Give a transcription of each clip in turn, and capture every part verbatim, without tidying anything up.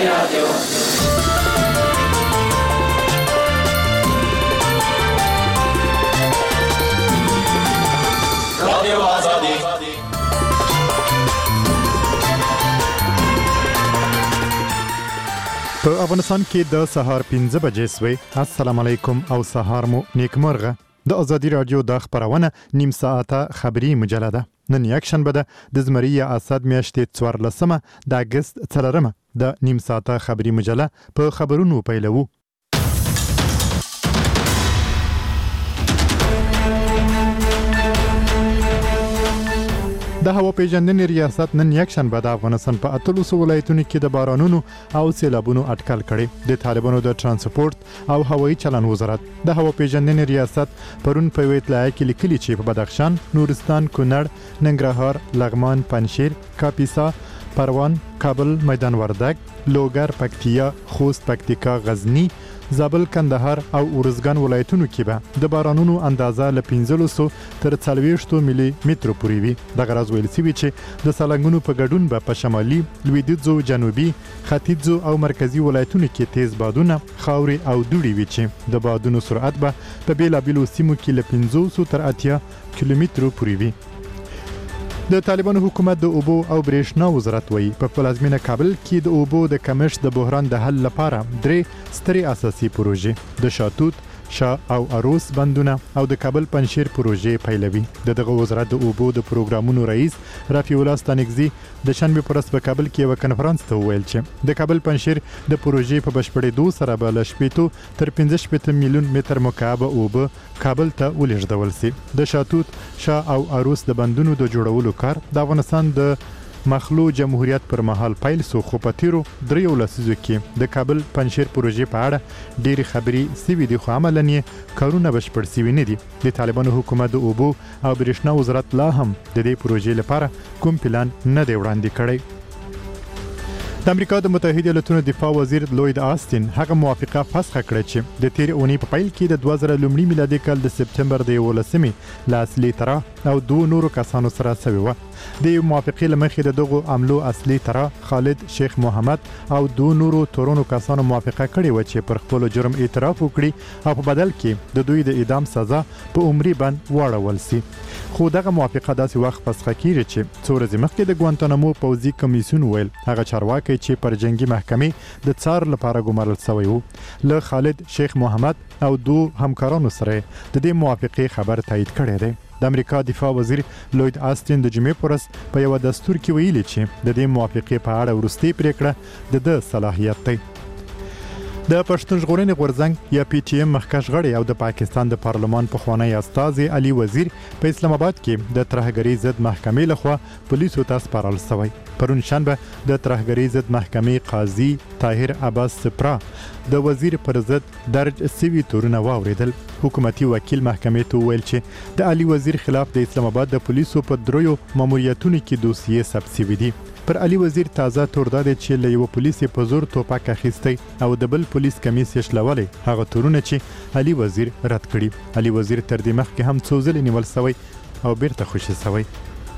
رادیو رادیو آزادی په افغانستان کې د سهار پنځه بجې سوې. السلام علیکم او سهار مو نیکمرغه. د ازادي رادیو د خبرونه نیم ساعته خبری مجله ده. نن یک شنبه ده د زمری اسد میاشتې څوارلسمه د اگست څلورمه د نیم ساعته خبری مجله په خبرونو پیلوو. د هوا پیژندنې ریاست نن یک شنبه د افغانستان په اتلسو ولایتونو کې د بارانونو او سیلابونو اټکل کړي. د طالبانو د ترانسپورت او هوایي چلن وزارت د هوا پیژندنې ریاست پرون په یوه اطلاع کې لیکلي چې په بدخشان، نورستان، کونړ، ننګرهار، لغمان، پنجشیر، کاپیسا، پروان، کابل، میدان وردګ، لوګر، پکتیا، خوست، پکتیکا، غزنی، زابل، کندهار او ارزګان ولایتونو کې به د بارانونو اندازه له پنځلسو تر څلوېښتو ملي مترو پورې وي. دغه راز ویل شوي چې د سالنګونو په ګډون به په شمالي، لویدیځو، جنوبي، ختیځو او مرکزي ولایتونو کې تیز بادونه، خاورې او دوړې وي چې د بادونو سرعت به په بیلابیلو سیمو کې له پنځوسو تر اتیا کیلومترو پورې وي. د طالبانو حکومت د اوبو او برېښنا وزارت وایي په پلازمینه کابل کې د اوبو د کمښت د بحران د حل لپاره درې سترې اساسي پروژې د شاتوت، شاه او اروس بندونه او د کابل پنجشیر پروژې پیلوي. د دغه وزارت د اوبو د پروګرامونو رئیس رفیع الله ستانکزي د شنبه پر ورځ په کابل کې یو کنفرانس ته وویل چې د کابل پنجشیر د پروژې په بشپړېدو سره به له شپېتو تر پنځه شپېته میلیون متر مکعب اوبه کابل ته ولېږدول شي. د شاتوت، شاه او اروس د بندونو د جوړولو کار د افغانستان د مخلو جمهوریت پر مهال پیل سو، خو په تیرو دریو لسیزو کې د کابل پنجشیر پروژې په اړه ډېرې خبرې سوي دي، خو عملاً یې کارونه بشپړ سوي نه دي. د طالبانو حکومت د اوبو او برېښنا وزارت لا هم د دې پروژې لپاره کوم پلان نه دی وړاندې کړی. د امریکا د متحده ایالاتونو دفاع وزیر لوید آستین هغه موافقه فسخ کړه چې د تیر اونۍ په پیل کې د دوه زره لومړي میلادي کال د سپتمبر د یولسمې له اصلي طرح او دوه نورو کسانو سره شوې وه. د موافقې له مخې د دغو عملو اصلي طرح خالد شیخ محمد او دوه نورو تورونو کسانو موافقه کړې و چې پر خپل جرم اعتراف وکړي او په بدل کې د دوی د اعدام سزا په عمري بند واړول شي. خو دغه موافقه داسې وخت فسخ کیږي چې څو ورځې مخکې د ګوانتانامو پوځي کمیسیون ویل هغه چارواکي چې پر جنگي محکمې د څار لپاره ګمارل شوی وو. له خالد شیخ محمد او دوه همکارانو سره د دې موافقې خبر تایید کړی دی. د امریکا دفاع وزیر لوید آستین د جمعې پر ورځ په یو دستور کې ویلي چې د دې موافقې په اړه وروستۍ پریکړه د ده صلاحیت دی. د پښتون ژغورنې غورځنګ یا پی ټی ایم مخکښ غړی او د پاکستان د پارلمان پخوانی استازی علي وزیر په اسلام آباد کې د ترهګرۍ ضد محکمې لخوا پولیسو ته سپارل شوی. پرون شنبه د ترهګرۍ ضد محکمې قاضي طاهر عباس سپرا د وزیر پر ضد درج سوي تورونه واوریدل. حکومتي وکیل محکمې ته ویل چې د علي وزیر خلاف د اسلام آباد د پولیسو په دریو ماموریتونو کې دوسیې ثبت شوي دي. پر علي وزیر تازه تور داده چې له یو پولیسي په زور توپک اخیستی او د بل پولیس کمیس یې شلولی، هغه تورونه چې علي وزیر رد کړي. علي وزیر تر دې مخکې هم څو ځلې نیول شوی او بیرته خوشي شوی.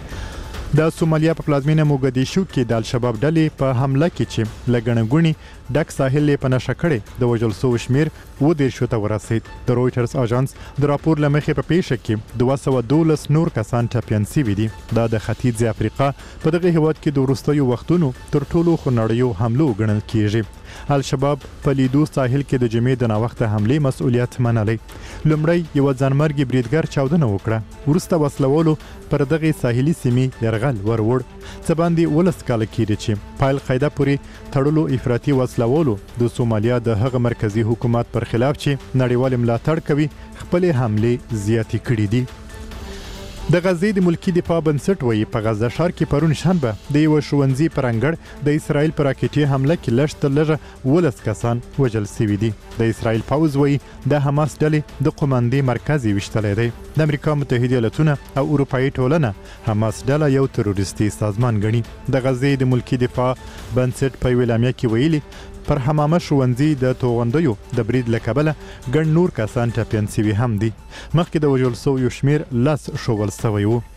د سومالیا په پلازمینه موګدیشو کې د الشباب ډلې په حمله کې چې له ګڼه ګوڼې ډک ساحل یې په نښه کړی د وژل شوو شمېر اووه دېرشو ته ورسېد. د رویټرز اژانس د راپور له مخې په پیښه کې دوه سوه دولس نور کسان ټپیان شوي دي. دا د ختیځې افریقا په دغه هیواد کې د وروستیو وختونو تر ټولو خونړیو حملو ګڼل کیږي. الشباب په لیدو ساحل کې د جمعې د ناوخته حملې مسؤلیت منلی. لومړی یو ځانمرګي بریدګر چاودنه وکړه، وروسته وسلوالو پر دغه ساحلي سیمې یرغل وروړ. څه باندې ولس کاله کېږي چې په القاعده پورې تړلو افراطي وسلوالو د سومالیا د هغه مرکزي حکومت پر خلاف چې نړیوال ملاتړ کوي خپلې حملې زیاتې کړي دي. د غزې د ملکی دفاع بنسټ وایي په غزه ښار کې پرون شنبه د یو ښوونځي پر انګړ د اسرائیل پر راکټي حمله کې لږ تر لږه ولس کسان وژل شوي دي. د اسرائیل پوځ وایي د حماس ډلې د قوماندې مرکز یې ویشتلی دی. د امریکا متحده ایالتونه او اروپایي ټولنه حماس ډله یو تروریستي سازمان ګڼي. د غزې د ملکی دفاع بنسټ په یوه اعلامیه کې ویلي پر حمامه ښوونځي د توغندیو د برید له کبله ګڼ نور کسان ټپیان شوي هم دي. مخکې د وژل شویو شمېر لس ښوول شوی و.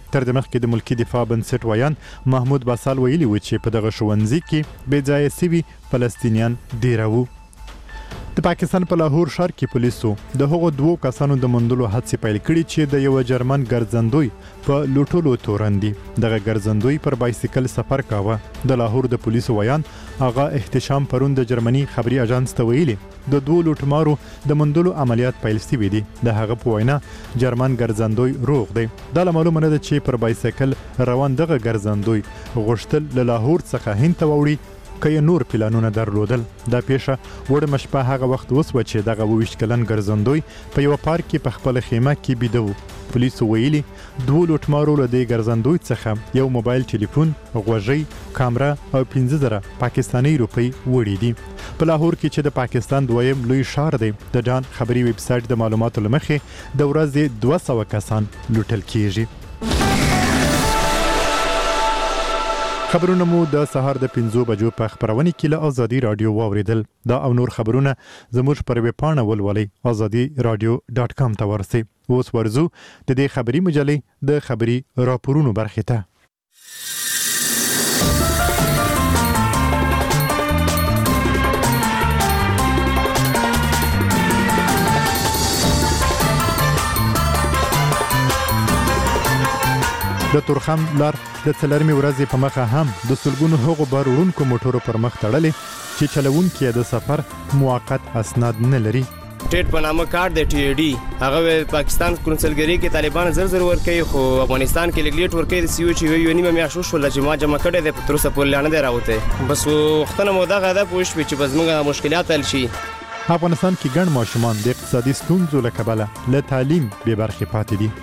تر دې مخکې د ملکی دفاع بنسټ ویان محمود باسال ویلي و چې په دغه ښوونځي کې بې ځایه سوي فلسطینیان ډېر وو. د پاکستان په لاهور ښار کې پولیسو د هغو دوو کسانو د موندلو هڅې پیل کړي چې د یو جرمن ګرځندوی په لوټولو تورن دي. دغه ګرځندوی پر بایسیکل سفر کاوه. د لاهور د پولیسو ویان هغه احتشام پرون د جرمني خبري اژانس ته ویلي د دوو لوټمارو د موندلو عملیات پیل شوي دي. د هغه په وینا جرمن ګرځندوی روغ دی. دا معلومه نه ده چې پر بایسیکل روان دغه ګرځندوی غوښتل له لاهور څخه هند ته وړي که نور پلانونه درلودل. دا پیښه وړه مشپه هغه وخت وسوه چې دغه ویشت کلن ګرځندوی په یو پارک کې په خپل خیمه کې بیده و. پولیسو ویلي دوه لوټمارو له دې ګرځندوی څخه یو موبایل ټلیفون، غوږۍ، کامرا او پنځه زره پاکستاني روپۍ وړي دي. په لاهور کې چې د پاکستان دویم لوی ښار دی، د ډان خبري ویب سایټ د معلوماتو له مخې د ورځې دوه سوه کسان لوټل کیږي. خبرونه مو د سهار د پنځو بجو په خبرونه کې له ازادي رادیو واوریدل. دا او نور خبرونه زموږ پر ویب پاڼه ولولئ ازادي رادیو ډاټ کام ته ورسئ. اوس ورزو د دې خبري مجلې د خبري راپورونو برخې ته. د تورخم لار د څلرمې ورځې په مخه هم د سلګونو هغو بار وړونکو موټرو پر مخ تړلې چې چلوونکي د سفر موقت اسناد نه لري. ټیټ په نامه کارت د ټي ډي هغه پاکستان کونسلګری کې طالبان زر زر ورکوي، خو افغانستان کې لګلیټ ورکوي د سیو چې یو نیمه میاشت شو چې ما جمع کړی د تر اوسه پورې نه دی راوته. بس وختونه مو دغه ده پوه شوي چې بس موږ مشکلات حل شي. افغانستان کې ګڼ ماشومان د اقتصادي ستونزو له کبله له تعلیم بې برخې پاتې دي.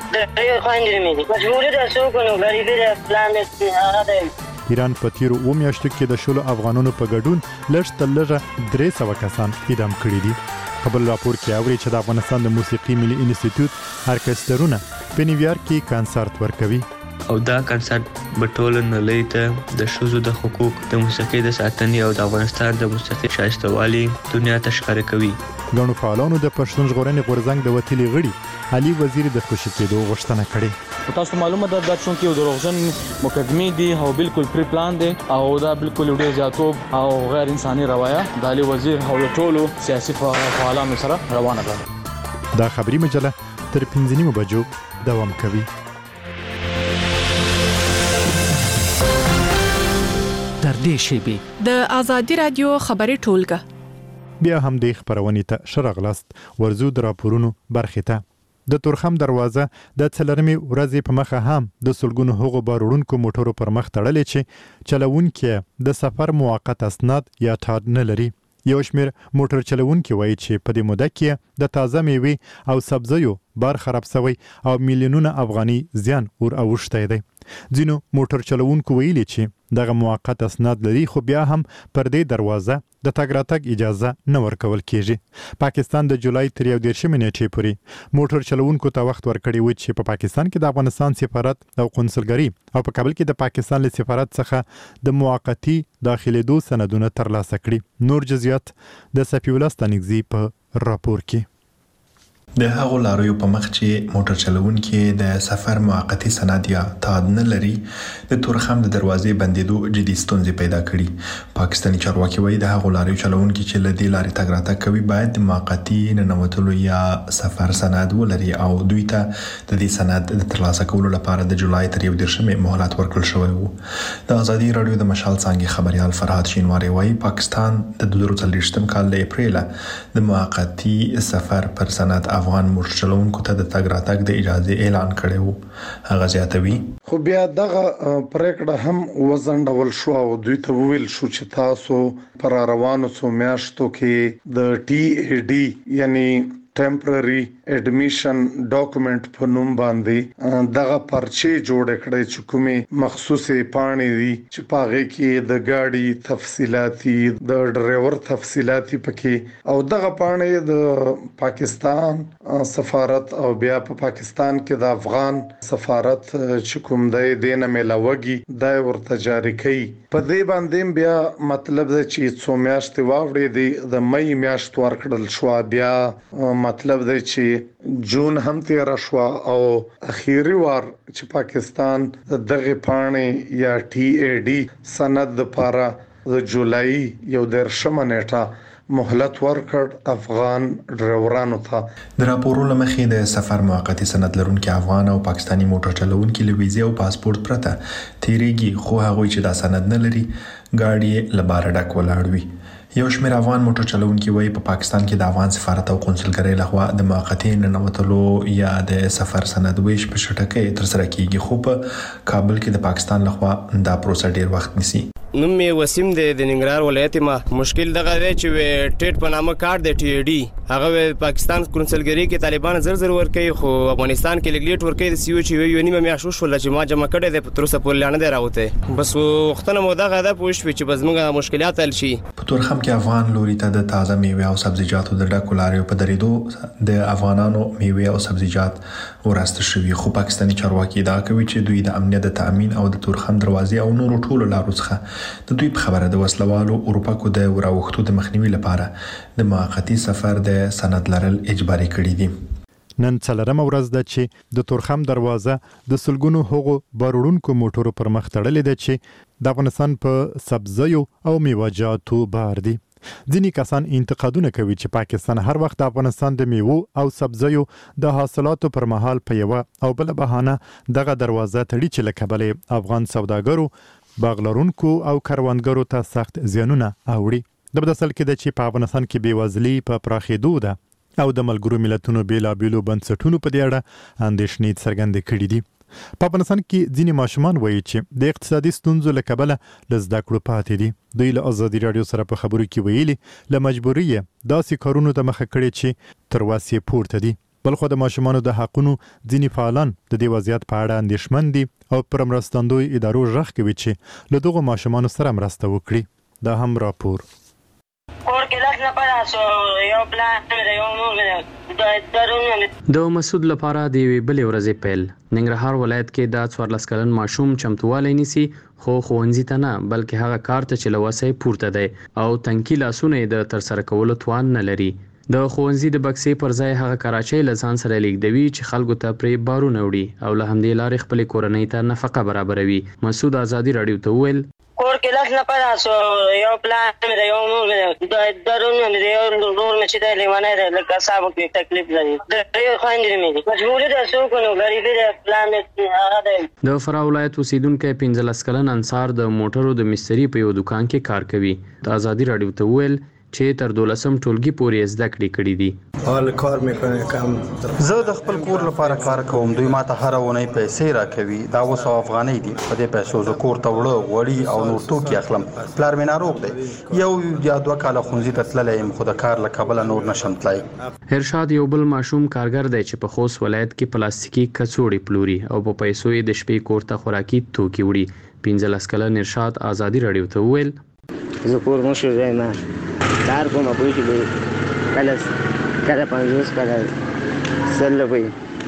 ایران په تیرو اوه میاشتو کې د شلو افغانانو په ګډون لږ تر لږه درې سوه کسان اعدام کړي دي. په بل راپور کې اوري چې د افغانستان د موسیقي ملي انسټیټیوټ ارکسترونه په نیویارک کې کنسرت ورکوي او دا کنسرت به ټول نړۍ ته د ښځو د حقوق، د موسیقي د ساتنې او د افغانستان د موسیقي شایستوالي دنیا ته ښکاره کوي. ګڼو فعالانو د پښتون ژغورنې غورځنګ د وتلي غړي علي وزیر د خوشی کېدو غوښتنه کړې. تاسو معلومه ده دا چې یو دروغجن مقدمه دي او بالکل پری پلان دي او دا بالکل ډیر زیاتوب او غیر انساني روایه د علي وزیر او ټولو سیاسي فعالانو سره روانه ده. دا خبري مجله تر پنځه نیمو بجو دوام کوي. تر دې شیبې د ازادي رادیو خبري ټولګه بیا هم د خبرونې ته شرغلست ورزو د راپورونو برخې ته. د تورخم دروازه د څلرمې ورځې په مخه هم د سلګونو هغو بار وړونکو موټرو پر مخ تړلې چې چلوونکي د سفر موقت اسناد یا ټاډ نه لري. یو شمېر موټر چلوونکي وایي چې په دې موده کې د تازه میوې او سبزیو بار خراب شوی او میلیونونه افغاني زیان ور اوښتی دی. ځینو موټر چلوونکو ویلي چې دغه موقت اسناد لري، خو بیا هم پر دې دروازه د تګ راتګ اجازه نه ورکول کیږي. پاکستان د جولای تر یو دېرشمې نیټې پورې موټر چلوونکو ته وخت ورکړی و چې په پاکستان کې د افغانستان سفارت او قونسلګري او په کابل کې د پاکستان له سفارت څخه د موقتی داخلېدو سندونه ترلاسه کړي. نور جزئیات د صفي الله ستانکزي په راپور کې. د هغو لاریو په مخ چې موټر چلوونکي د سفر موقتی سند یا تاد نه لري، د تورخم د دروازې بندیدو جدي ستونزې پیدا کړي. پاکستاني چارواکي وایي د هغو لاریو چلوونکي چې له دې لارې تګ راتګ کوي باید د موقتی ننوتلو یا سفر سند ولري او دوی ته د دې سند د ترلاسه کولو لپاره د جولای تر یو دېرشمې مهلت ورکړل شوی و. د ازادي رادیو د مشال څانګې خبريال فرهاد شینواری وایي پاکستان د دوه زره څلوېښتم کال له اپریل د موقتی سفر پر سند افغان موټر چلوونکو ته د تګ راتګ د اجازه اعلان کړی وو. هغه زیاتوي خو بیا دغه پریکړه هم وزنډول شو او دوی ته ویل شو چې تاسو پر روانو څو میاشتو کې د ټي ای ډي یعنی ټمپرري اډمیشن ډاکومېنټ په نوم باندې دغه پرچې جوړ کړي چې کومه مخصوصي پاڼې دي چې پاغه کې د ګاډي تفصيلاتي د ډرایور تفصيلاتي پکې او دغه پاڼې د پاکستان سفارت او بیا په پاکستان کې د افغان سفارت چې کوم دی دینه ملاوږي د ورته جاری کړي. په دې باندې بیا مطلب دی چې څو میاشتې واوړې دي د مې میاشت ورکړل شو. بیا مطلب دی چې کې جون هم تیر شو او اخیری وار چې پاکستان دغه پاڼې یا ټي اي ډي سند لپاره د جولای یو درشمه نیټه مهلت ورکړ افغان ډرایورانو ته. د راپورو لمخې د سفر موقتی سند لرونکي افغان او پاکستانی موټر چلوونکي له ویزې او پاسپورت پرته تیریږي، خو هغه چې دا سند نه لري ګاډي لباره ډک ولاړ وي. یو شمېر افغان موټر چلوونکي وایي په پاکستان کې د افغان سفارت او قونسلګرۍ لخوا د موقتی ننوتلو یا د سفر سند ویش په شټکۍ تر سره کیږي، خو په کابل کې د پاکستان لخوا دا پروسه ډیر وخت نیسي. نوم مې وسیم دی د ننګرهار ولایت ما. مشکل دغه دی چې ټیټ په نامه کارت د ټي ډي هغه پاکستان قونسلګرۍ کې طالبان زر زر ورکوي، خو افغانستان کې لګلیټ ورکوي د سیو چې یو نیمه میاشت وشول چې ما جمع کړی دی په تر اوسه پورې نه دی راوته. بس وختونه مو دغه ده پوه شوې چې بس موږ مشکلات حل شي. په تورخم کې افغان لوري ته د تازه میوه او سبزیجاتو د ډکو لاریو په درېدو د افغانانو میوه او سبزیجات ورسته شوي، خو پاکستاني چارواکي ادعا کوي چې دوی د امنیت د تامین او د تورخم دروازې او نورو ټولو لارو څخه د دوی په خبره د وسلوالو اروپا د وراوښتو د مخنیوي لپاره د موقتی سفر د سند لرل اجباري کړی دي. نن څلورمه ورځ ده چې د تورخم دروازه د سلګونو هغو باروړونکو موټرو پر مخ تړلې ده چې د افغانستان په سبزیو او میوه‌جاتو بار دي. ځینې کسان انتقادونه کوي چې پاکستان هر وخت د افغانستان د میوو او سبزیو د حاصلاتو پر مهال په یوه او بل بهانه دغه دروازه تړي چې له کبله افغان سوداګرو، باغلرونکو او کروندګرو ته سخت زیانونه اوړي. د بدسل کې د چې په افغانستان کې بیوزلي په پراخېدو ده او د ملګرو ملتونو بیلابیلو بنسټونو په دې اړه اندېښنې څرګندې کړې دي. په افغانستان کې ځینې ماشومان وایي چې د اقتصادي ستونزو له کبله له زده کړو پاتې دي. دوی له ازادي راډیو سره په خبرو کې ویلي له مجبوري داسې کارونو ته مخه کړې چې تر وسې پورته دي. بلخو د ماشومانو د حقونو ځینې فعالان د دې وضعیت په اړه اندېښمن دي او پر مرستندوی ادارو غږ کوي چې له دغو ماشومانو سره مرسته وکړي. دا هم راپور. د مسعود لپاره د یوې بلې ورځې پیل. ننګرهار ولایت کې د څوارلس کلن ماشوم چمتووالی نیسي، خو ښوونځي ته نه بلکې هغه کار ته چې له وسې پورته دی او تنکي لاسونه یې د ترسره کولو توان نه لري. د ښوونځي د بکسې پر ځای هغه کراچۍ له ځان سره لیږدوي چې خلکو ته پرې بارونه وړي او له همدې لارې خپلې کورنۍ ته نفقه برابروي. مسعود ازادي راډیو ته وویل کور کې لاس نه پاره سو یو پلان مې د یو نور مې د درون مې د یو نور مې چې د لیوانه د لکه صاحب کې تکلیف لري د یو خويندې مې مجبور ده سو کو نو غریبي د پلان هغه ده. د فراه ولایت اوسیدونکو پنځلس کلن انصار د موټرو د مستری په یو دکان کې کار کوي. د ازادي راډیو ته وویل چې تر دولسم ټولګي پورې زده کړې کړې دي. حال کار مې کوم، زه د خپل کور لپاره کار کوم. دوی ماته هر ونې پیسې راکوي، دا وسو افغانۍ دي. په دې پیسو زه کور ته وړه غوړي او نور توکي اخلم. پلار مې ناروغ دی، یو یا دوه کاله ښوونځي ته تللی یم، خو د کار له کبله نور نشم تللی. ارشاد یو بل ماشوم کارګر دی چې په خوست ولایت کې پلاستیکي کڅوړې پلوري او په پیسو یې د شپې کور ته خوراکي توکي وړي. پنځلس کلن ارشاد ازادي راډیو ته وویل زه کور مشر یم، کار کوم په کې کله کله پنځوس کله سل وي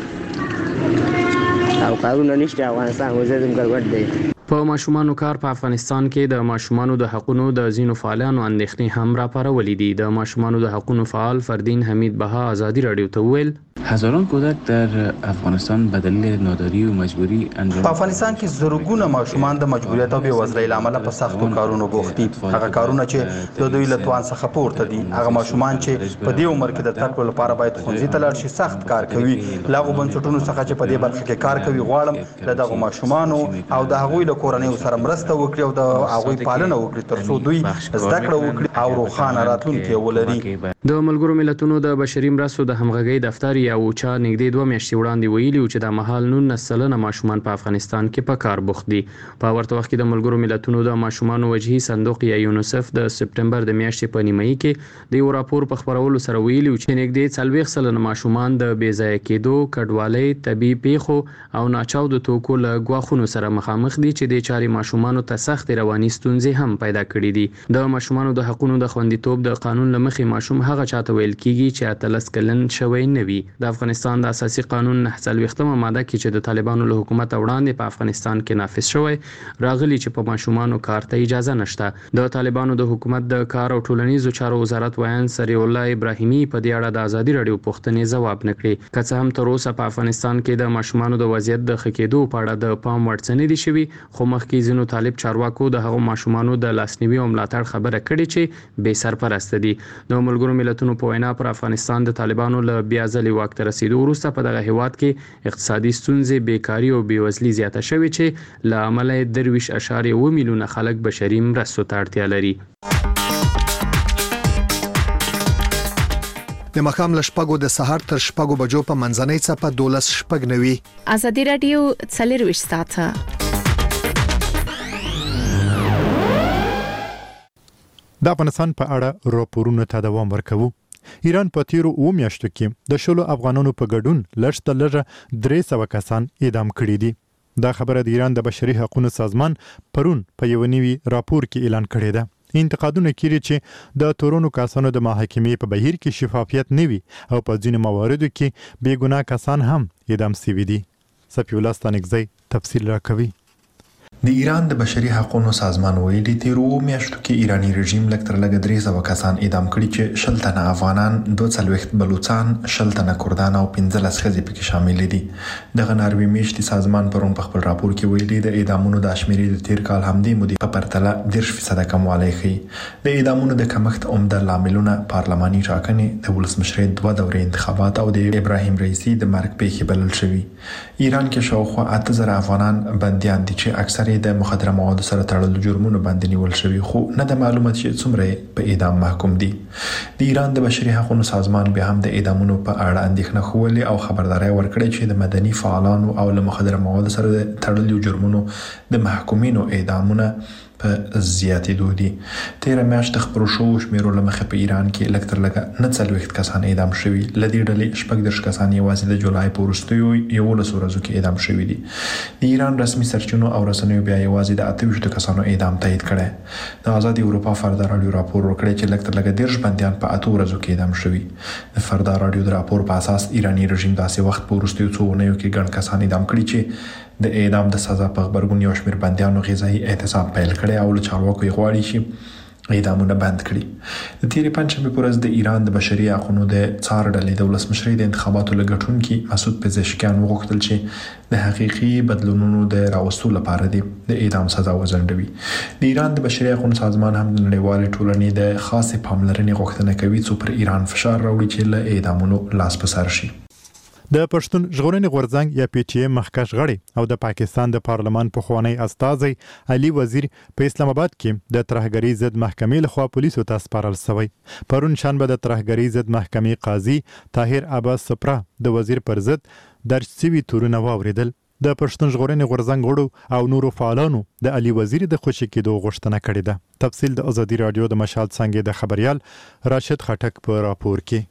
او کارونه نشته. افغانستان وزیدم ګډوډ دی. په ماشومانو کار په افغانستان کې د ماشومانو د حقوقو د ځینو فعالانو اندېښنې هم راپارولې دي. د ماشومانو د حقوقو فعال فردین حمید بها ازادي راډیو ته وویل هزاران کودک در افغانستان به دلیل ناداری و مجبوری انجام په افغانستان کې زرګونه ماشومان د مجبوریت او بېوزلۍ له امله په سختو کارونو بوخت دي. هغه کارونه چې د دوی له توان څخه پورته دي. هغه ماشومان چې په دې عمر کې د زده کړو لپاره باید ښوونځي ته لاړ شي سخت کار کوي. له هغو بنسټونو څخه چې په دې برخه کې کار کوي غواړم له دغو ماشومانو او د هغوی له کورنیو سره مرسته وکړي او د هغوی پالنه وکړي تر څو دوی زده کړه وکړي او روښانه راتلونکی ولري. د ملګرو ملتونو د بشري مرستو د همغږۍ دفتر یا اوچا نږدې دوه میاشتې وړاندې ویلي چې د مهال نولس سلنه ماشومان په افغانستان کې په کار بوخت دي. په ورته وخت کې د ملګرو ملتونو د ماشومانو وجهي صندوق یا یونیسف د سپټمبر د میاشتې په نیمایي کې د یو راپور په خپرولو سره ویلي چې نږدې څلوېښت سلنه ماشومان د بې ځایه کېدو، کډوالۍ، طبي پیښو او ناچاودو توکو له ګواښونو سره مخامخ دي چې د چارې ماشومانو ته سخت رواني ستونزې هم پیدا کړي دي. د ماشومانو د حقوقو د خوندیتوب د قانون له مخې ماشوم هغه چاته ویل کیږي چې اتلس کلن شوی نه وي. د افغانستان د اساسي قانون نه څلوېښتمه ماده کې چې د طالبانو له حکومت وړاندې په افغانستان کې نافذ شوی راغلی چې په ماشومانو کار ته اجازه نشته. د طالبانو د حکومت د کار او ټولنیزو چارو وزارت ویان سریع الله ابراهیمي په دې اړه د ازادي رادیو پوښتنې ځواب نکړي. که څه هم تر اوسه په افغانستان کې د ماشومانو د وضعیت د ښه کېدو په اړه د پام وړ څه نه دي شوي، خو مخکې ځینو طالب چارواکو د هغو ماشومانو د لاسنیوي او ملاتړ خبره کړې چې بې سرپرسته دي. د ملګرو ملتونو په وینا پر افغانستان د طالبانو له بیا ځلې واک ته رسیدو وروسته په دغه هیواد کې اقتصادي ستونزې، بیکاري او بېوزلي زیاته شوې چې له امله یې درویشت اعشاریه اووه میلیونه خلک بشري مرستو ته اړتیا لري. د مخام له شپږو د سهار تر شپږو بجو په منځنۍ څپه دولس شپږ نوي. ازادي رادیو څلرویشت ساعته. د افغانستان په اړه راپورونو ته دوام ورکوو. ایران په تیرو اوه میاشتو کې د شلو افغانانو په ګډون لږ تر لږه درې سوه کسان اعدام کړي دي. دا خبره د ایران د بشري حقوقو سازمان پرون په یو نوي راپور کې اعلان کړی ده. انتقادونه کړي چې د تورونو کسانو د محاکمې په بهیر کې شفافیت نه وي او په ځینو مواردو کې بې ګناه کسان هم اعدام شوي دي. صفي الله ستانکزی تفصیل راکوي. د ایران د بشري حقوقو سازمان ویلي تیرو میاشتو کې ایرانی رژیم لږ تر لږه درې سوه کسان اعدام کړي چې شل تنه افغانان، دوه څلوېښت بلوچان، شل تنه کردان او پنځلس ښځې پکې شامل دي. دغه ناروې میاشتې سازمان پرون په خپل راپور کې ویلي د اعدامونو د شمیرې د تیر کال همدې مودې په پرتله دېرش فیصده کموالی ښیي. د اعدامونو د کمښت عمده لاملونه پارلماني ټاکنې، د ولسمشرۍ دوه دورې انتخابات او د ابراهیم رئیسي د مرګ پیښې بلل شوي. ایران کې شاوخوا اته زره افغانان بندیان دي چې اکثر د مخدره موادو سره تړلو جرمونو باندې نیول شوي، خو نه د معلومات چې څومره په اعدام محکوم دي. د ایران د بشري حقوقو سازمان بیا هم د اعدامونو په اړه اندېښنه ښودلې او خبرداري ورکړې چې د مدني فعالانو او له مخدره موادو سره تړلو جرمونو د محکومینو اعدامونه په زیاتېدو دي. تیره میاشت د خپرو شوو شمیرو له مخې په ایران کې لږ تر لږه نه څلوېښت کسان اعدام شوي. له دې ډلې شپږ دېرش کسان یوازې د جولای په وروستیو یولسو ورځو کې اعدام شوي دي. د ایران رسمي سرچینو او رسنیو بیا یوازې د اته ویشتو کسانو اعدام تایید کړی. د آزادي اروپا فردا راډیو راپور ورکړی چې لږ تر لږه دېرش بندیان په اته ورځو کې اعدام شوي. د فردا راډیو د راپور په اساس ایرانی رژیم داسې وخت په وروستیو څو اونیو کې ګڼ کسان اعدام کړي چې د اعدام د سزا په غبرګون یو شمېر بندیانو غذایي اعتصاب پیل کړی او له چارواکو یې غواړي چې اعدامونه بند کړي. د تیرې پنجشنبې په ورځ د ایران د بشري حقوقو د څار ډلې د ولسمشرۍ د انتخاباتو له ګټونکي مسعود پزشکیان وغوښتل چې د حقیقي بدلونونو د راوستلو لپاره د اعدام سزا وځنډوي. د ایران د بشري حقوقو سازمان هم د نړیوالې ټولنې د خاصې پاملرنې غوښتنه کوي څو پر ایران فشار راوړي چې له اعدامونو لاس په سر شي. د پښتون ژغورنې غورځنګ یا پی ټی ایم مخکښ غړی او د پاکستان د پارلمان پخوانی استازی علي وزیر په اسلام آباد کې د ترهګرۍ ضد محکمې لخوا پولیسو ته سپارل شوی. پرون شنبه د ترهګرۍ ضد محکمې قاضي طاهر عباس سپرا د وزیر پر ضد درج شوي تورونه واوریدل. د پښتون ژغورنې غورځنګ غړو او نورو فعالانو د علي وزیر د خوشي کېدو غوښتنه کړې ده. تفصیل د ازادي رادیو د مشال څنګه د خبريال راشد خټک په راپور کې.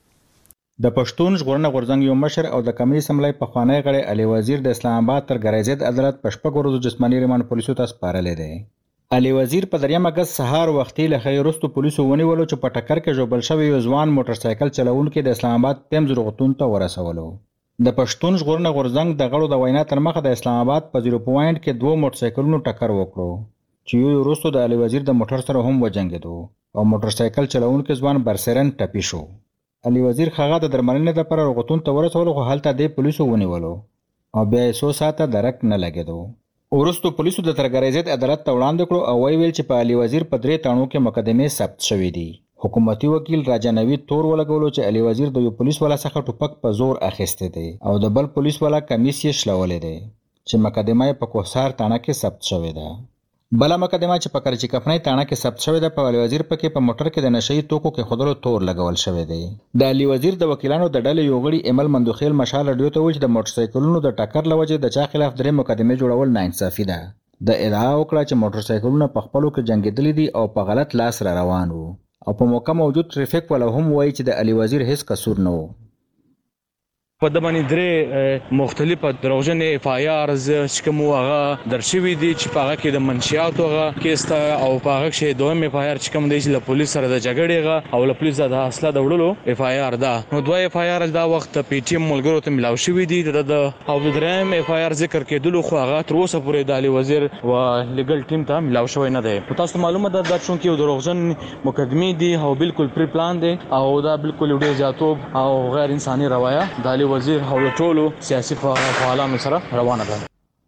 د پښتون ژغورنې غورځنګ یو مشر او د کمیټې سملای پخوانی غړی علي وزیر د اسلام آباد تر ګرایزید عدالت په شپږ ورځو جسماني ریماند پولیسو ته سپارلی دی. علي وزیر په دریم اګست سهار وختي له خیر وروسته پولیسو ونیولو چې په ټکر کې ژوبل شوی یو ځوان موټر سایکل چلوونکی د اسلام آباد پیمز روغتون ته ورسولو. د پښتون ژغورنې غورځنګ د غړو د وینا تر مخه د اسلام آباد په زیرو پوینټ کې دوه موټر سایکلونو ټکر وکړو چې یو وروسته د علي وزیر د موټر سره هم وجنګېدو او موټر سایکل چلوونکی ځوان برسرن ټپي شو. علي وزیر خغه د درملنې لپاره روغتون ته ورسولو خو هلته د پولیسو ونیولو او بیا یې څو ساعته درک نه لګېدو. وروسته پولیسو د ترګریزید عدالت ته وړاندې کړو او ویل چې په علي وزیر په درې تاڼو کې مقدمې ثبت شوې دي. حکومتي وکیل راجا نوید تور ولګولو چې علي وزیر د یو پولیس والا څخه ټوپک په زور اخیستی دی او د بل پولیس والا کمیس یې شلولی دی چې مقدمه یې په کوهسار تاڼه کې ثبت شوې ده. بله مقدمه چې په کرچی کفنۍ تاڼه کې ثبت شوې ده په علي وزیر پکې په موټر کې د نشهیي توکو کې خودلو تور لګول شوی دی. د علي وزیر د وکیلانو د ډلې یو غړي ایمل مندوخیل مشال رادیو ته وویل چې د موټر سایکلونو د ټکر له وجې د چا خلاف درې مقدمې جوړول ناانصافي ده. د ادعا وکړه چې موټر سایکلونه په خپلو کې جنګېدلي دي او په غلط لاس را روان وو او په موقع موجود ټریفیک والا هم وایي چې د علي وزیر هیڅ قصور نه و. په د باندې درې مختلفه دروغجنې اف آی آرز چې کوم هغه درشوي دي چې په هغه کې د منشیات هغه کیس ته او په هغه کې دویم اف آی آر چې کوم دی چې له پولیس سره د جګړې او له پولیس د اصله د وړلو اف آی آر دا نو دوه اف آی آر دا وخت پی ټی ایم ملګرو ته ملاو شوی دي د او د دریم اف آی آر ذکر کېدلو خو هغه تر اوسه پورې د علي وزیر او لیګل ټیم ته ملاو شوی نه دی. تاسو معلومه ده دا چون کې دروغجن مقدمې دي او بالکل پری پلان دي او دا بالکل ډیر زیاتوب او غیر انساني رویه د وزیر او ټولو سیاسي فعالانو سره روانه ده.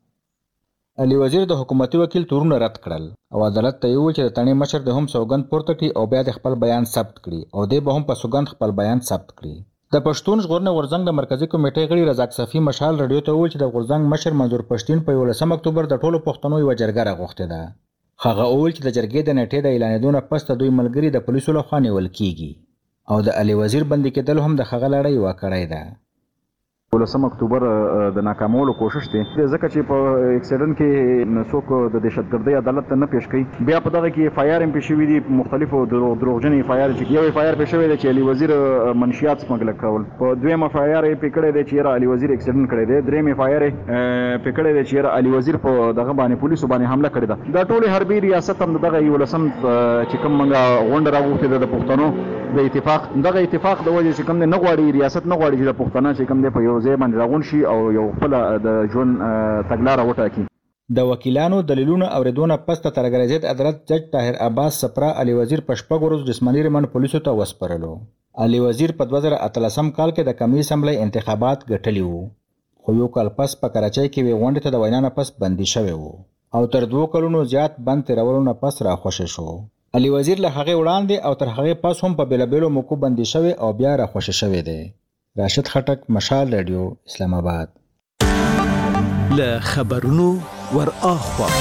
علي وزیر د حکومتي وکیل تورونه رد کړل او عدالت ته یو چې د تڼۍ مشر د هم سوګند پورته کړي او بیا د خپل بیان ثبت کړي او د به هم په سوګند خپل بیان ثبت کړي. د پښتون ژغورنې غورځنګ د مرکزی کمیټې غړي رزاق صفي مشال رادیو ته وویل چې د غورځنګ مشر منظور پښتين په یولسم اکتوبر د ټولو پښتنو یو جرګه راغوښته ده. هغه وویل چې د جرګې د نیټې د اعلانېدو نه پس دوی ملګري د پولیسو لخوا نیول کیږي او د علي وزیر بندي کېدل هم د هغه لړۍ واقعي ده. ولسم اکتوبر د ناکامولو کوشش دی ځکه چې په اکسیډنټ کې څوک د دهشتګردۍ عدالت ته نه پیش کړي بیا په دغه کې اف آی آر هم پیښ شوي دي مختلفو دروغجن اف آی آر چې یو اف آی آر پیښ شوی دی چې علي وزیر منشیات سمګل کول په دویم اف آی آر یې پې کړی دی چې علي وزیر اکسیډنټ کړی دی دریم اف آی آر یې پې کړی دی چې علي وزیر په دغه باندې پولیسو باندې حمله کړې ده. دا ټولې حربي ریاست هم دغه یولسم چې کوم موږ غونډه راغوښتې ده د پښتنو د اتفاق دغه اتفاق د وجې چې کوم نه غواړي ریاست نه غواړي چې د پښتانه چې کوم دی په یو ځای باندې راغون شي او یو خپل د ژوند تګلاره وټاکي. د وکیلانو دلیلونه اوریدونه پس ته ترګریزید عدالت جج طاهر عباس سپرا علي وزیر په شپږ ورځو جسماني ریماند پولیسو ته وسپارلو. علي وزیر په دوه زره اتلسم کال کې د قومي اسمبلی انتخابات ګټلي وو خو یو کال پس په کراچۍ کې وی غونډې ته د وینا نه پس بندي شوی وو او تر دوه کلونو زیات بند تیرولو نه پس راخوشی شو. علي وزیر له هغه وړاندې او تر هغه پس هم په بیلابیلو موکو بندي شوی او بیا راخوشی شوی دی. راشد خټک، مشال رادیو، اسلام آباد. له خبرونو ور اخوا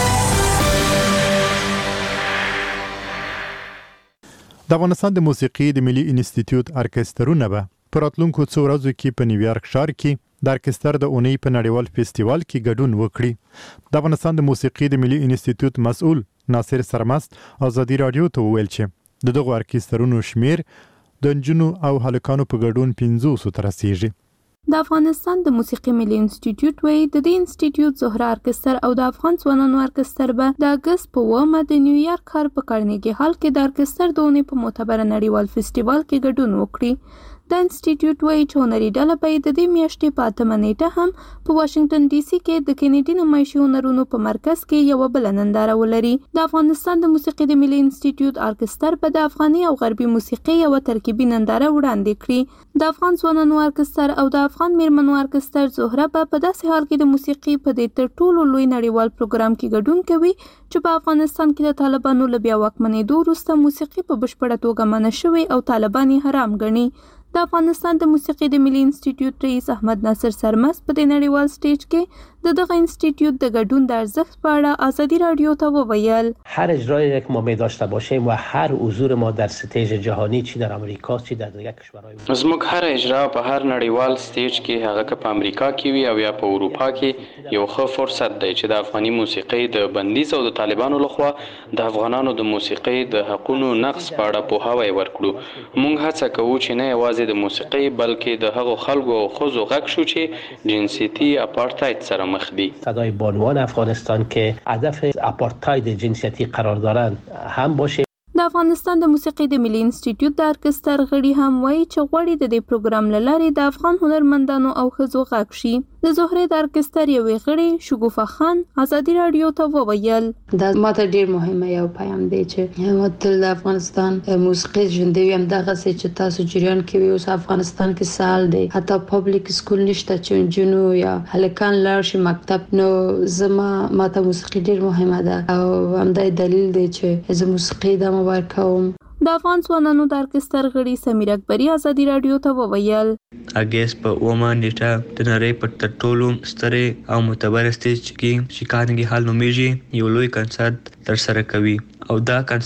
د افغانستان د موسیقي د ملي انسټیټیوټ ارکسترونه به په راتلونکو څو ورځو کې په نیویارک ښار کې د ارکستر د اونۍ په نړیوال فیسټیوال کې ګډون وکړي. د افغانستان د موسیقي د ملي انسټیټیوټ مسؤل ناصر سرمست ازادي رادیو ته وویل چې د دغو ارکسترونو شمیر د نجونو او هلکانو په ګډون پنځوسو ته رسیږي. د افغانستان د موسیقي ملي انسټیټیوټ وایي د دې انسټیټیوټ زهره ارکستر او د افغان ځوانانو ارکستر به د اګست په اوومه د نیویارک ښار په کارنیګي هال کې د ارکستر د اونۍ په معتبره نړیوال فیسټیوال کې ګډون وکړي. د انسټیټیوټ وایي چې هنري ډله به د دې میاشتې په اتمه نیټه هم په واشنګټن ډي سي کې د کینیډي نمایشي هنرونو په مرکز کې یوه بله ننداره ولري. د افغانستان د موسیقي د ملي انسټیټیوټ ارکستر به د افغاني او غربي موسیقي یوه ترکیبي ننداره وړاندې کړي. د افغان ځوانانو ارکستر او د افغان میرمنو ارکستر زهره به په داسې حال کې د موسیقي په دې تر ټولو لوی نړیوال پروګرام کې ګډون کوي چې په افغانستان کې د طالبانو له بیا واکمنېدو وروسته موسیقي په بشپړه توګه منع شوې او طالبان یې حرام ګڼي. د افغانستان د موسیقي د ملي انسټیټیوټ رئیس احمد ناصر سرمست په دې نړیوال سټیج کې د دغه انسټیټیوٹ د ګډون د ارزښت په اړه ازادي رادیو ته وویل هر اجرایی که ما می داشته باشیم و هر حضور ما در ستیج جهانی چی در امریکا چی در دیگر کشورهای زموږ هر اجرا په هر نړیوال سټیج کې هغه که په امریکا کې وي او یا په اروپا کې یو ښه فرصت دی چې د افغاني موسیقۍ د بندیز او د طالبانو لخوا د افغانانو د موسیقۍ د حقونو نقض په اړه پوهاوی ورکړو. موږ هڅه کوو چې نه یوازې د موسیقۍ بلکې د هغو خلکو او ښځو غږ شو چې جنسیتي اپارتاید سره مخ دي. صدای بانوان افغانستان که هدف اپارتاید جنسیتی قرار دارند هم باشه. د افغانستان د موسیقي د ملي انسټیټیوټ د ارکستر غړي هم وایي چې غواړي د دې پروګرام له لارې د افغان هنرمندانو او ښځو غږ شي. د زهرې د ارکستر یوې غړي شګوفه خان ازادي رادیو ته وویل دا ماته ډیر مهمه یو پیغام دی چې ما تل د افغانستان موسیقي ژوندۍ وي. همدغه څه چې تاسو جریان کې وي اوس افغانستان کې سال دی حتی پبلیک سکول نشته چې نجونو یا هلکان لاړ شي مکتب. نو زما ماته موسیقي ډیر مهمه ده او همدا دلیل دی چې زه موسیقي د مبارکوم. د افغان ځوانانو د ارکستر غړي سمیر اکبري ازادي رادیو ته وویل اګست په اومه نیټه د نړۍ په تر ټولو سترې او معتبره سټیج کې چې کارنګي هال نومیږي یو لوی کنسرت ترسره کوي او دا کنسرت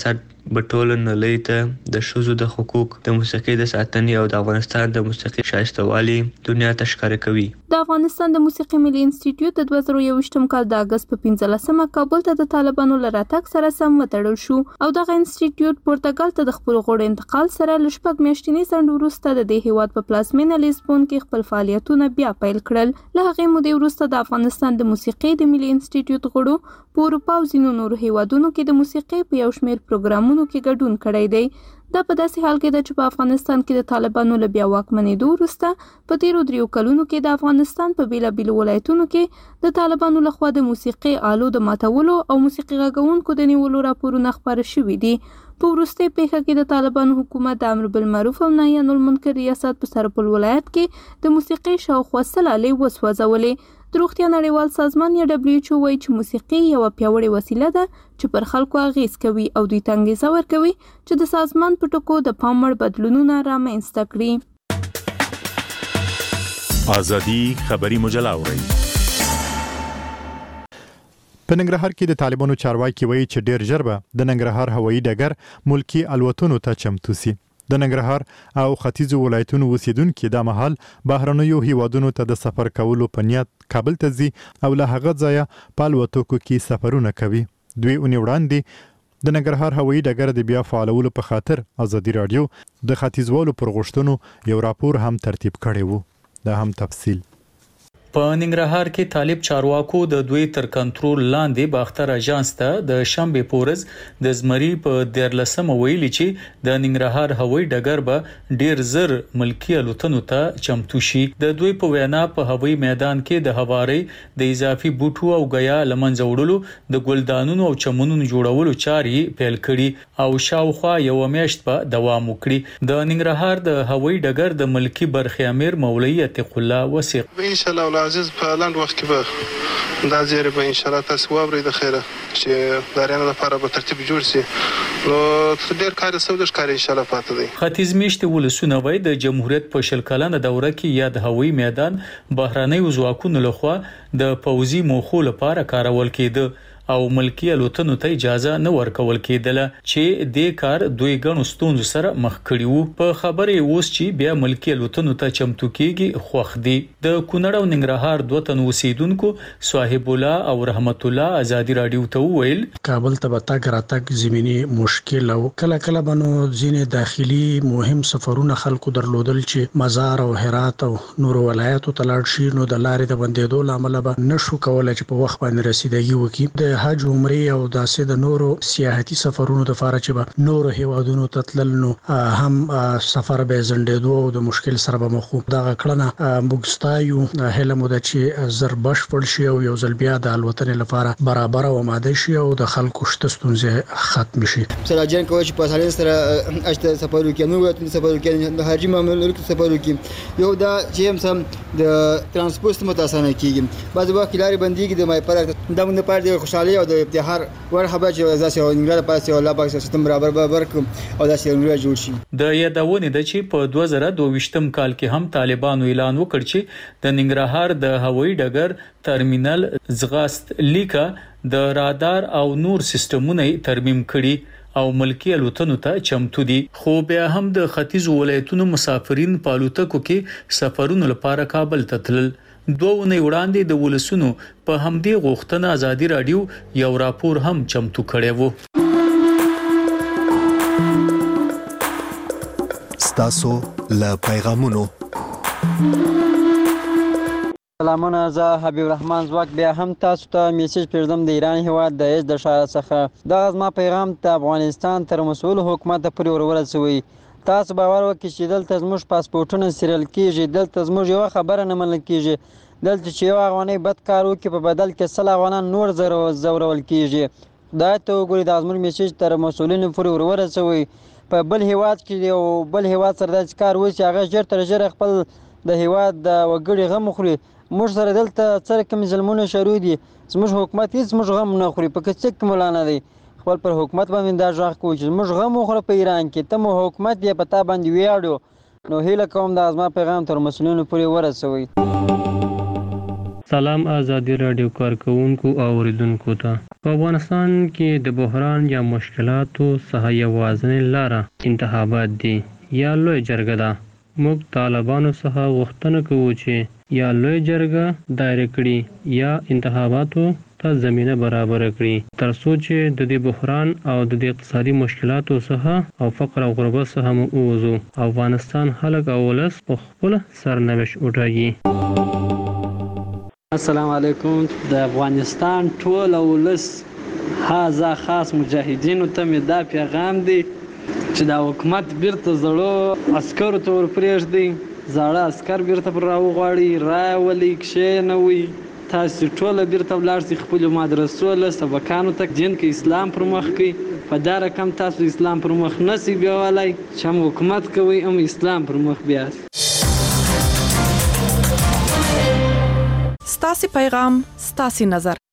به ټوله نړۍ ته د ښځو د حقوق د موسیقۍ د ساتنې او د افغانستان د موسیقۍ ښایسته والي دنیا ته ښکاره کوي. د افغانستان د موسیقي ملي انسټیټیوټ د دوه زره یوویشتم کال د اګست په پنځلسمه کابل ته د طالبانو له راتګ سره سم وتړل شو او دغه انسټیټیوټ پرتګال ته د خپل غړو انتقال سره له شپږ میاشتني ځنډ وروسته د دې هیواد په پلازمینه لیسبون کې خپل فعالیتونه بیا پیل کړل. له هغې مودې وروسته د افغانستان د موسیقي د ملي انسټیټیوټ غړو په اروپا او ځینو نورو هیوادونو کې د موسیقي په یو شمېر پروګرامونو کې ګډون کړی دی. دا په داسې حال کې ده چې په افغانستان کې د طالبانو له بیا واکمنېدو وروسته په تیرو دریو کلونو کې د افغانستان په بیلابیلو ولایتونو کې د طالبانو لخوا د موسیقي آلو د ماتولو او موسیقي غږونکو د نیولو راپورونه خپاره شوي دي. په وروستۍ پیښه کې د طالبانو حکومت د امر بالمعروف او نهي عن المنکر ریاست په سرپل ولایت کې د موسیقي شاوخوا سل آلې وسوځولې. د روغتیا نړیوال سازمان یا دبلیو ایچ او وایي چې موسیقي یوه پیاوړې وسیله ده چې پر خلکو اغیز کوي او دوی ته انګیزه ورکوي چې د سازمان په ټکو د پام وړ بدلونونه رامنځته کړي. ازادي خبري مجله اورئ. په ننګرهار کې د طالبانو چارواکي وایي چې ډیر ژر به د ننګرهار هوایي ډګر ملکی الوتنو ته چمتو سي. د ننګرهار او ختیځو ولایتونو اوسیدونکو د مهال بهرنیو هیوادونو ته د سفر کولو په نیت کابل ته ځي او له هغه ځایه په الوتکو کې سفرونه کوي. دوی اونۍ وړاندې د ننګرهار هوایي ډګر د بیا فعالولو په خاطر ازادي رادیو د ختیځوالو پر غوښتنو یو راپور هم ترتیب کړی وو. دا هم تفصیل. په ننګرهار کې طالب چارواکو د دوی تر کنټرول لاندې باختر اژانس ته د شنبه پورز د زمری په دیرلسمه ویلي چې د ننګرهار هوایي ډګر به ډیر زر ملکی الوتنو ته چمتو شي. د دوی په وینا په هوایي میدان کې د هواري د اضافي بوټو او غیا لمنځه وړلو د ګلدانونو او چمنونو جوړولو چارې پیل کړي او شاوخوا یو میاشت په دوام وکړي. د ننګرهار د هوایي ډګر د ملکی برخې امیر مولوی عتیق الله وثیق ان شاء الله عزیز په لاند وخت کې به دا زیری به ان شاء الله تاسو واورئ د خیره چې دارانه لپاره به ترتیب جوړ شي. نو ډیر کار سودش کار ان شاء الله پاتې دی. ختیځ میشت ولسونه وای د جمهوریت په شل کلنه دوره کې یا د هوایي میدان بهراني ځواکونو لخوا د پوځي موخو لپاره کارول کېده او ملکی الوتنو ته اجازه نه ورکول کېدله چې د کار دوی غنو ستونزو سره مخ کړي وو. په خبرې اوس چې بیا ملکی الوتنو ته چمتو کېږي خوښ دي. د کونړ او ننګرهار دوه تن اوسیدونکو صاحب الله او رحمت الله ازادي رادیو ته ویل کابل ته تک راتګ زمینی مشکل او کله کله بنو ځینې داخلي مهم سفرونه خلکو درلودل چې مزار او هرات او نور ولایتو ته لاړ شي نو د لارې د بندیدو لامل به نشو کولای چې په وخت باندې رسیدګي وکړي. د حج عمره او داسې د نورو سیاحتي سفرونو د فارغ چې نورو هیوادونو ته تلل نو هم سفر به زندېدو او د مشکل سره به مخ دا کړنه مګستایو هله مو د چې زر بشپړ شي او یو ځل بیا د الوتنې لپاره برابر او آماده شي او د خلکو شته ستونزې ختم شي. سراجان کوي چې په سالین سره اجته سفر وکړي نو وته سفر وکړي د حاجی معاملو کې سفر وکړي یو دا چې هم سم د ترانسپورت متاسانه کیږي بعض وخت لارې بنديږي د مای پر د موږ په اړه خوشاله او د ابتهار ور خبر چې ځاسي او انګلیسي پاسه او الله پاک سیستم برابر برابر او داسې انګلیسي جوړ شي. د یادونه ده چې په دوه زره دوه کال کې هم طالبانو اعلان وکړ چې د ننګرهار د هوایي ډګر ترمینل زغاست لیکه د رادار او نور سیستمونه ترمیم کړي او ملکی الوتنو ته چمتو دي. خو بیا هم د ختیځ ولایتونو مسافرین په الوتکو کې سفرونو لپاره کابل ته تلل. دوه اونۍ وړاندې د ولسونو په همدې غوښتنه ازادي رادیو یو راپور هم چمتو کړی وو. ستاسو له پیغامونو سلامونه زه حبیب الرحمن زواک بیا هم تاسو ته میسج پرېږدم د ایران هیواد د ایز د ښار څخه. دغه زما پیغام ته افغانستان تر مسؤل حکومت پورې ورورسوئ. تاسو باور وکړئ چې دلته زموږ پاسپورټونه سیریل کیږي دلته زموږ یو خبره نه منل کیږي دلته چې یو افغانۍ بد کار وکړي په بدل کې سل افغانان نور زورول کیږي. خدای ته وګورئ دا زموږ میسج تر مسؤلینو پورې ورورسوئ. په بل هیواد کې یو بل هیواد سره داسې کار وشي هغه ژر تر ژره خپل د هیواد د وګړي غم وخوري. موږ سره دلته څه کوم ظلمونه شروع دي زموږ حکومت هیڅ موږ غم نه خوري په کڅ کې مولانا دی خپل پر حکومت باندې دا ځخ کوي چې موږ غم وخوره په ایران کې ته مو حکومت یې پتا باندې ویاړو. نو هیله کوم دا زما پیغام تر مسؤلینو پورې ورسوي. سلام آزادی رادیو کارکونکو او اوریدونکو ته. په افغانستان کې د بحران یا مشکلاتو څخه یوازینۍ لاره انتخابات دي یا لوی جرګه ده. موږ طالبانو څخه غوښتنه کوو چې یا لوی جرګه دایره کړي یا انتخاباتو ته زمینه برابر کړي تر څو چې د دې بحران او د دې اقتصادي مشکلاتو څخه او فقر او غربت څخه مو ووځو. افغانستان خلک او ولس په خپل سرنوشت وټاکي. السلام علیکم. د افغانستان ټول ولس هاذا خاص مجاهدینو ته مې دا پیغام دی چې دا حکومت بیرته زړو عسکرو ته ورپرېږدي. زاړه عسکر بیرته پر راوغواړي، راولي، کښېنوي. تاسو ټول بیرته ولاړ شئ خپلو مدرسو له سبقانو ته دین کې اسلام پر مخ کړئ. په دا رقم تاسو اسلام پر مخ نشئ بیولی چې هم حکومت کوئ هم اسلام پر مخ بیاست. ستاسې پیغام ستاسې نظر.